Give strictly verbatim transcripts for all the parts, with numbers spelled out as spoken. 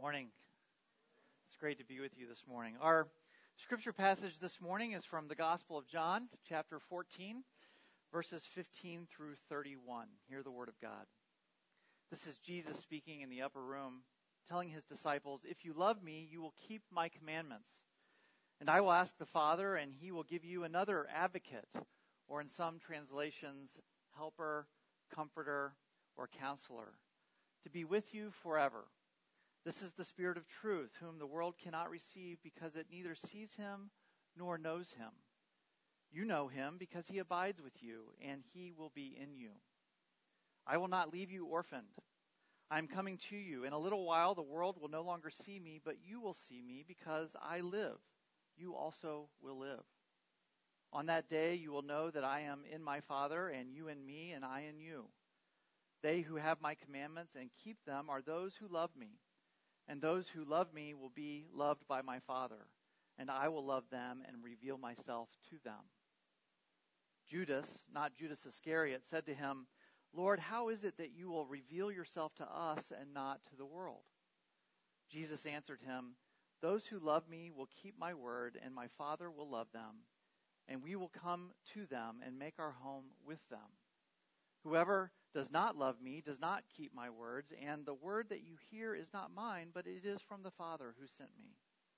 Morning. It's great to be with you this morning. Our scripture passage this morning is from the Gospel of John, chapter fourteen, verses fifteen through thirty-one. Hear the word of God. This is Jesus speaking in the upper room, telling his disciples, "If you love me, you will keep my commandments. And I will ask the Father, and he will give you another advocate," or in some translations, helper, comforter, or counselor, "to be with you forever. This is the Spirit of truth, whom the world cannot receive because it neither sees him nor knows him. You know him because he abides with you, and he will be in you. I will not leave you orphaned. I am coming to you. In a little while the world will no longer see me, but you will see me because I live. You also will live. On that day you will know that I am in my Father, and you in me, and I in you. They who have my commandments and keep them are those who love me. And those who love me will be loved by my Father, and I will love them and reveal myself to them." Judas, not Judas Iscariot, said to him, "Lord, how is it that you will reveal yourself to us and not to the world?" Jesus answered him, "Those who love me will keep my word, and my Father will love them, and we will come to them and make our home with them. Whoever does not love me does not keep my words, and the word that you hear is not mine, but it is from the Father who sent me.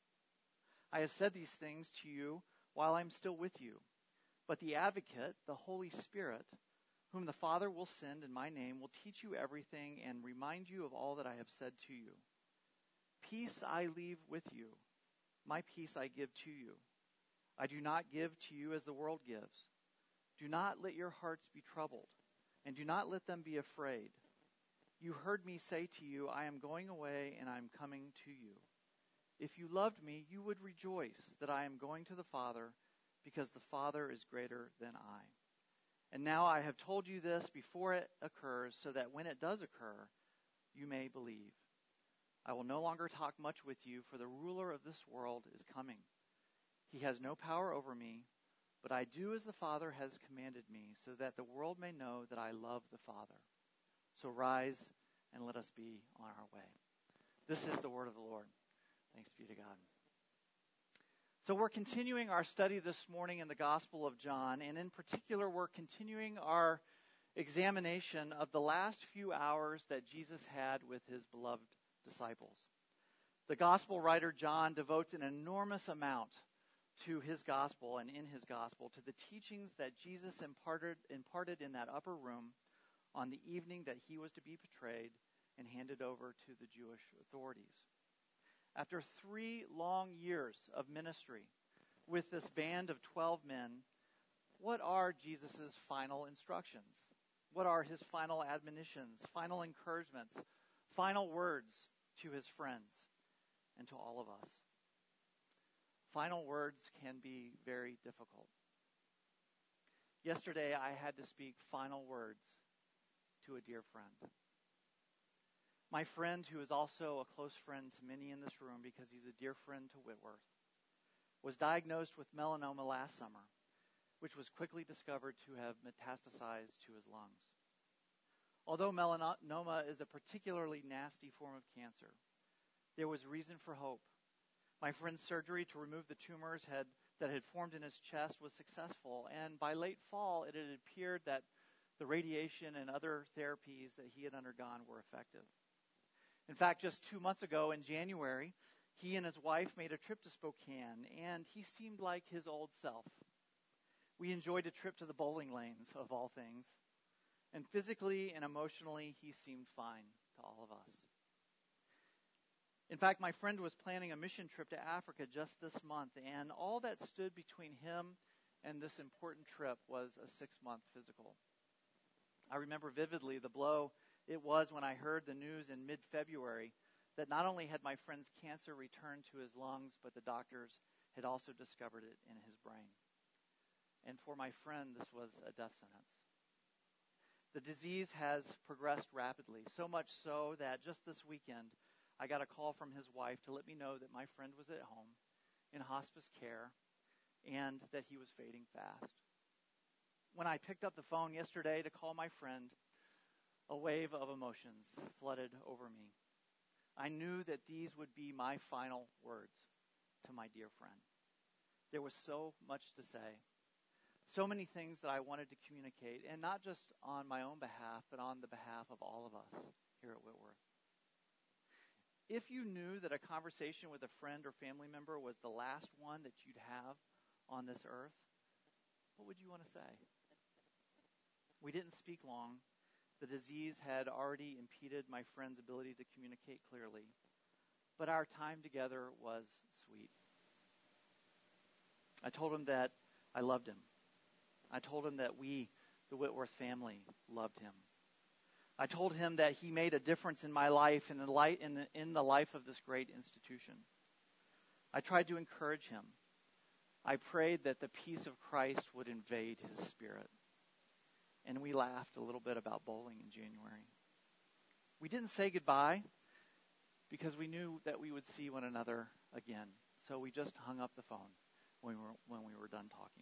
I have said these things to you while I am still with you. But the Advocate, the Holy Spirit, whom the Father will send in my name, will teach you everything and remind you of all that I have said to you. Peace I leave with you. My peace I give to you. I do not give to you as the world gives. Do not let your hearts be troubled, and do not let them be afraid. You heard me say to you, I am going away and I am coming to you. If you loved me, you would rejoice that I am going to the Father, because the Father is greater than I. And now I have told you this before it occurs, so that when it does occur, you may believe. I will no longer talk much with you, for the ruler of this world is coming. He has no power over me, but I do as the Father has commanded me, so that the world may know that I love the Father. So rise and let us be on our way." This is the word of the Lord. Thanks be to God. So we're continuing our study this morning in the Gospel of John, and in particular we're continuing our examination of the last few hours that Jesus had with his beloved disciples. The Gospel writer John devotes an enormous amount to his gospel and in his gospel to the teachings that Jesus imparted, imparted in that upper room on the evening that he was to be betrayed and handed over to the Jewish authorities. After three long years of ministry with this band of twelve men, what are Jesus' final instructions? What are his final admonitions, final encouragements, final words to his friends and to all of us? Final words can be very difficult. Yesterday, I had to speak final words to a dear friend. My friend, who is also a close friend to many in this room because he's a dear friend to Whitworth, was diagnosed with melanoma last summer, which was quickly discovered to have metastasized to his lungs. Although melanoma is a particularly nasty form of cancer, there was reason for hope. My friend's surgery to remove the tumors had, that had formed in his chest was successful, and by late fall it had appeared that the radiation and other therapies that he had undergone were effective. In fact, just two months ago in January, he and his wife made a trip to Spokane, and he seemed like his old self. We enjoyed a trip to the bowling lanes, of all things, and physically and emotionally he seemed fine to all of us. In fact, my friend was planning a mission trip to Africa just this month, and all that stood between him and this important trip was a six-month physical. I remember vividly the blow it was when I heard the news in mid-February that not only had my friend's cancer returned to his lungs, but the doctors had also discovered it in his brain. And for my friend, this was a death sentence. The disease has progressed rapidly, so much so that just this weekend, I got a call from his wife to let me know that my friend was at home in hospice care and that he was fading fast. When I picked up the phone yesterday to call my friend, a wave of emotions flooded over me. I knew that these would be my final words to my dear friend. There was so much to say, so many things that I wanted to communicate, and not just on my own behalf, but on the behalf of all of us here at Whitworth. If you knew that a conversation with a friend or family member was the last one that you'd have on this earth, what would you want to say? We didn't speak long. The disease had already impeded my friend's ability to communicate clearly, but our time together was sweet. I told him that I loved him. I told him that we, the Whitworth family, loved him. I told him that he made a difference in my life and in the, light, in, the, in the life of this great institution. I tried to encourage him. I prayed that the peace of Christ would invade his spirit. And we laughed a little bit about bowling in January. We didn't say goodbye because we knew that we would see one another again. So we just hung up the phone when we were, when we were done talking.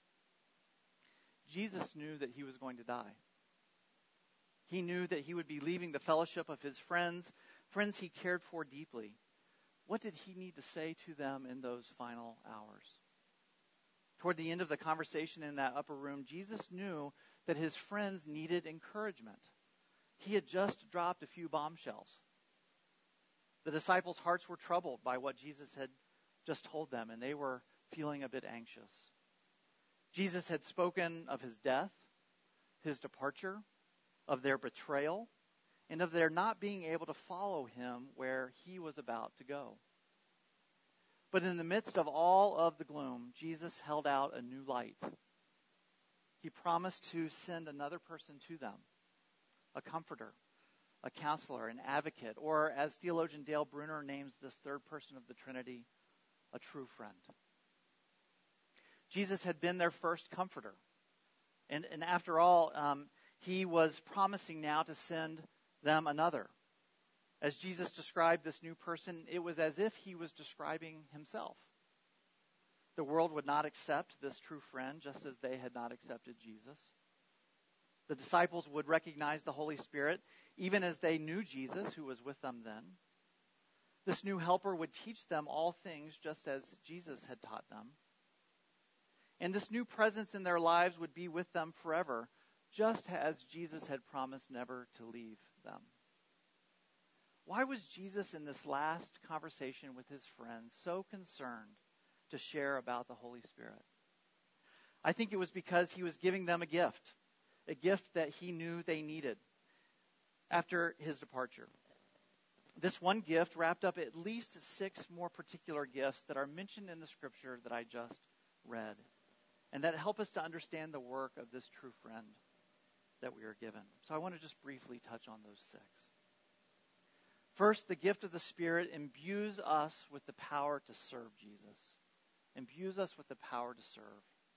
Jesus knew that he was going to die. He knew that he would be leaving the fellowship of his friends, friends he cared for deeply. What did he need to say to them in those final hours? Toward the end of the conversation in that upper room, Jesus knew that his friends needed encouragement. He had just dropped a few bombshells. The disciples' hearts were troubled by what Jesus had just told them, and they were feeling a bit anxious. Jesus had spoken of his death, his departure, of their betrayal, and of their not being able to follow him where he was about to go. But in the midst of all of the gloom, Jesus held out a new light. He promised to send another person to them, a comforter, a counselor, an advocate, or as theologian Dale Bruner names this third person of the Trinity, a true friend. Jesus had been their first comforter. And, and after all, um, he was promising now to send them another. As Jesus described this new person, it was as if he was describing himself. The world would not accept this true friend, just as they had not accepted Jesus. The disciples would recognize the Holy Spirit, even as they knew Jesus, who was with them then. This new helper would teach them all things, just as Jesus had taught them. And this new presence in their lives would be with them forever, just as Jesus had promised never to leave them. Why was Jesus in this last conversation with his friends so concerned to share about the Holy Spirit? I think it was because he was giving them a gift, a gift that he knew they needed after his departure. This one gift wrapped up at least six more particular gifts that are mentioned in the scripture that I just read, and that help us to understand the work of this true friend that we are given. So I want to just briefly touch on those six. First, the gift of the Spirit imbues us with the power to serve Jesus. Imbues us with the power to serve.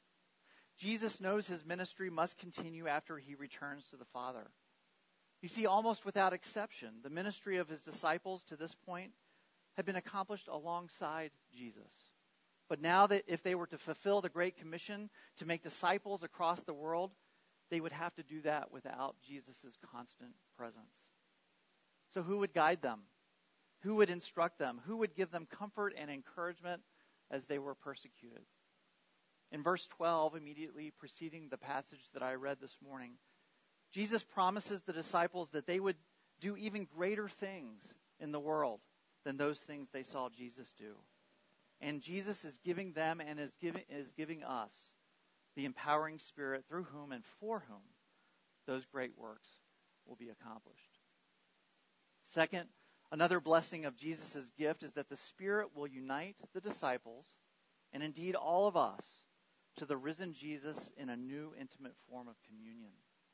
Jesus knows his ministry must continue after he returns to the Father. You see, almost without exception, the ministry of his disciples to this point had been accomplished alongside Jesus. But now that if they were to fulfill the Great Commission to make disciples across the world, they would have to do that without Jesus' constant presence. So who would guide them? Who would instruct them? Who would give them comfort and encouragement as they were persecuted? In verse twelve, immediately preceding the passage that I read this morning, Jesus promises the disciples that they would do even greater things in the world than those things they saw Jesus do. And Jesus is giving them and is giving, is giving us the empowering Spirit through whom and for whom those great works will be accomplished. Second, another blessing of Jesus' gift is that the Spirit will unite the disciples, and indeed all of us, to the risen Jesus in a new intimate form of communion.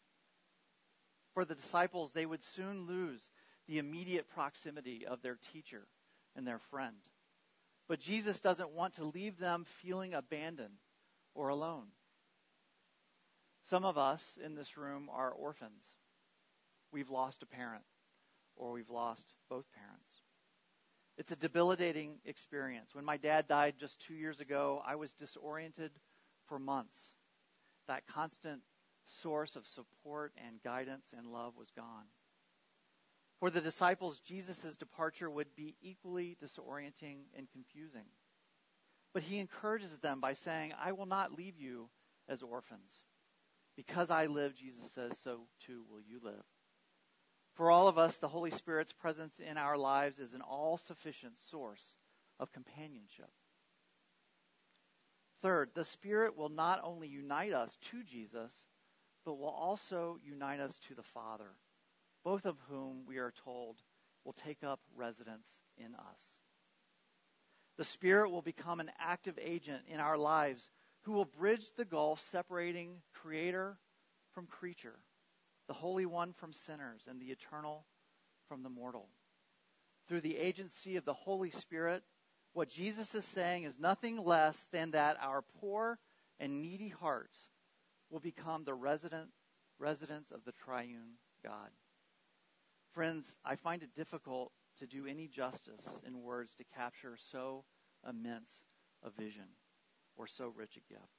For the disciples, they would soon lose the immediate proximity of their teacher and their friend. But Jesus doesn't want to leave them feeling abandoned or alone. Some of us in this room are orphans. We've lost a parent, or we've lost both parents. It's a debilitating experience. When my dad died just two years ago, I was disoriented for months. That constant source of support and guidance and love was gone. For the disciples, Jesus' departure would be equally disorienting and confusing. But he encourages them by saying, I will not leave you as orphans. Because I live, Jesus says, so too will you live. For all of us, the Holy Spirit's presence in our lives is an all-sufficient source of companionship. Third, the Spirit will not only unite us to Jesus, but will also unite us to the Father, both of whom, we are told, will take up residence in us. The Spirit will become an active agent in our lives who will bridge the gulf separating Creator from creature, the Holy One from sinners, and the eternal from the mortal. Through the agency of the Holy Spirit, what Jesus is saying is nothing less than that our poor and needy hearts will become the resident residents of the triune God. Friends, I find it difficult to do any justice in words to capture so immense a vision or so rich a gift.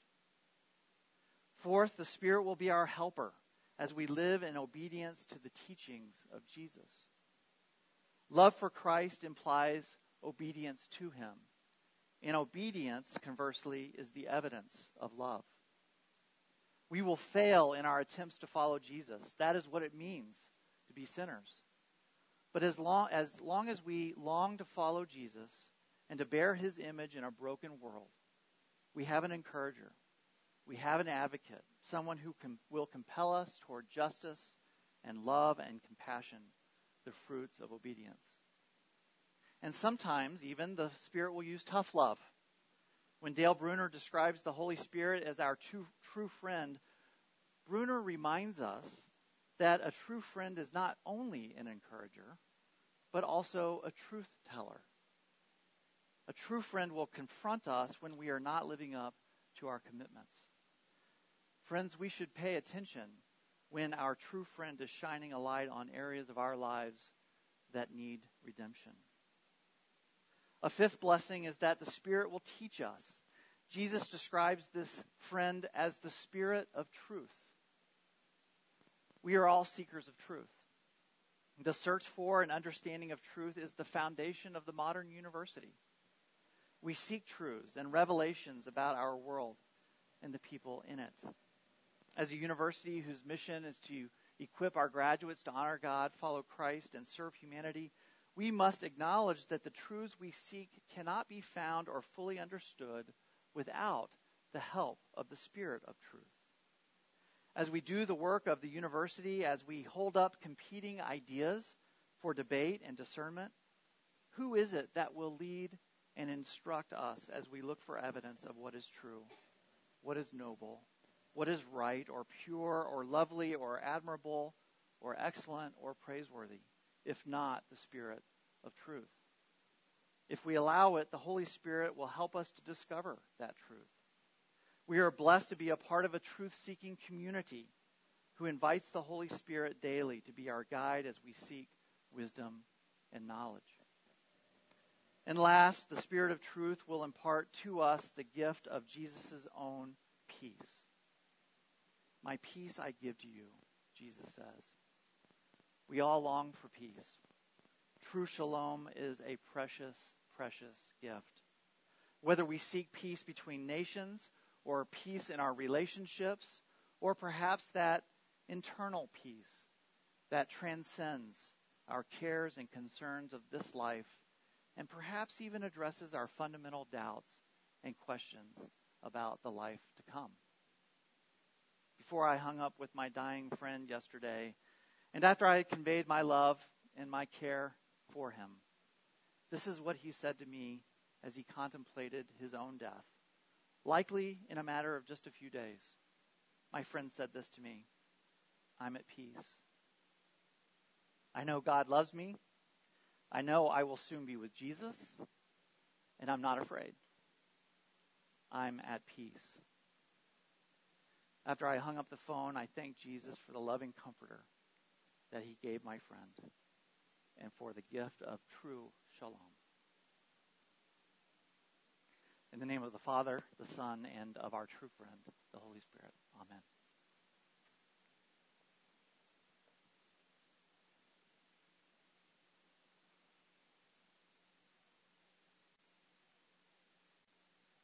Fourth, the Spirit will be our helper as we live in obedience to the teachings of Jesus. Love for Christ implies obedience to him. And obedience, conversely, is the evidence of love. We will fail in our attempts to follow Jesus. That is what it means to be sinners. But as long as, long as we long to follow Jesus and to bear his image in a broken world, we have an encourager. We have an advocate, someone who com- will compel us toward justice and love and compassion, the fruits of obedience. And sometimes even the Spirit will use tough love. When Dale Bruner describes the Holy Spirit as our true, true friend, Bruner reminds us that a true friend is not only an encourager, but also a truth teller. A true friend will confront us when we are not living up to our commitments. Friends, we should pay attention when our true friend is shining a light on areas of our lives that need redemption. A fifth blessing is that the Spirit will teach us. Jesus describes this friend as the Spirit of truth. We are all seekers of truth. The search for and understanding of truth is the foundation of the modern university. We seek truths and revelations about our world and the people in it. As a university whose mission is to equip our graduates to honor God, follow Christ, and serve humanity, we must acknowledge that the truths we seek cannot be found or fully understood without the help of the Spirit of truth. As we do the work of the university, as we hold up competing ideas for debate and discernment, who is it that will lead and instruct us as we look for evidence of what is true, what is noble, what is right or pure or lovely or admirable or excellent or praiseworthy, if not the Spirit of truth? If we allow it, the Holy Spirit will help us to discover that truth. We are blessed to be a part of a truth-seeking community who invites the Holy Spirit daily to be our guide as we seek wisdom and knowledge. And last, the Spirit of truth will impart to us the gift of Jesus' own peace. My peace I give to you, Jesus says. We all long for peace. True shalom is a precious, precious gift. Whether we seek peace between nations or peace in our relationships, or perhaps that internal peace that transcends our cares and concerns of this life, and perhaps even addresses our fundamental doubts and questions about the life to come. Before I hung up with my dying friend yesterday, and after I had conveyed my love and my care for him, this is what he said to me as he contemplated his own death, likely in a matter of just a few days. My friend said this to me: I'm at peace. I know God loves me. I know I will soon be with Jesus, and I'm not afraid. I'm at peace. After I hung up the phone, I thanked Jesus for the loving comforter that he gave my friend and for the gift of true shalom. In the name of the Father, the Son, and of our true friend, the Holy Spirit. Amen.